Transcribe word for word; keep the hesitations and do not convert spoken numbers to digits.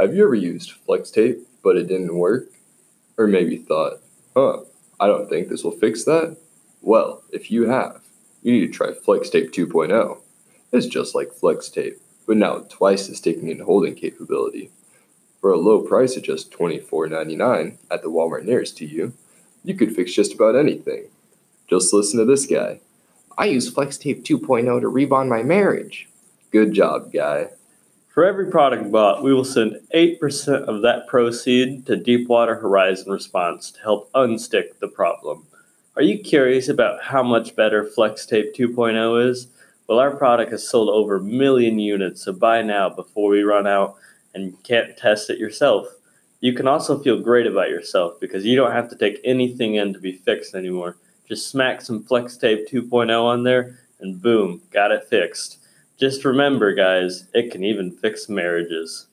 Have you ever used flex tape, but it didn't work? Or maybe thought, huh, I don't think this will fix that? Well, if you have, you need to try Flex Tape 2.0. It's just like Flex Tape, but now twice the sticking and holding capability. For a low price of just twenty-four ninety-nine at the Walmart nearest to you, you could fix just about anything. Just listen to this guy. I use Flex Tape 2.0 to rebond my marriage. Good job, guy. For every product bought, we will send eight percent of that proceed to Deepwater Horizon Response to help unstick the problem. Are you curious about how much better FlexTape 2.0 is? Well, our product has sold over a million units, so buy now before we run out and you can't test it yourself. You can also feel great about yourself because you don't have to take anything in to be fixed anymore. Just smack some FlexTape 2.0 on there and boom, got it fixed. Just remember, guys, it can even fix marriages.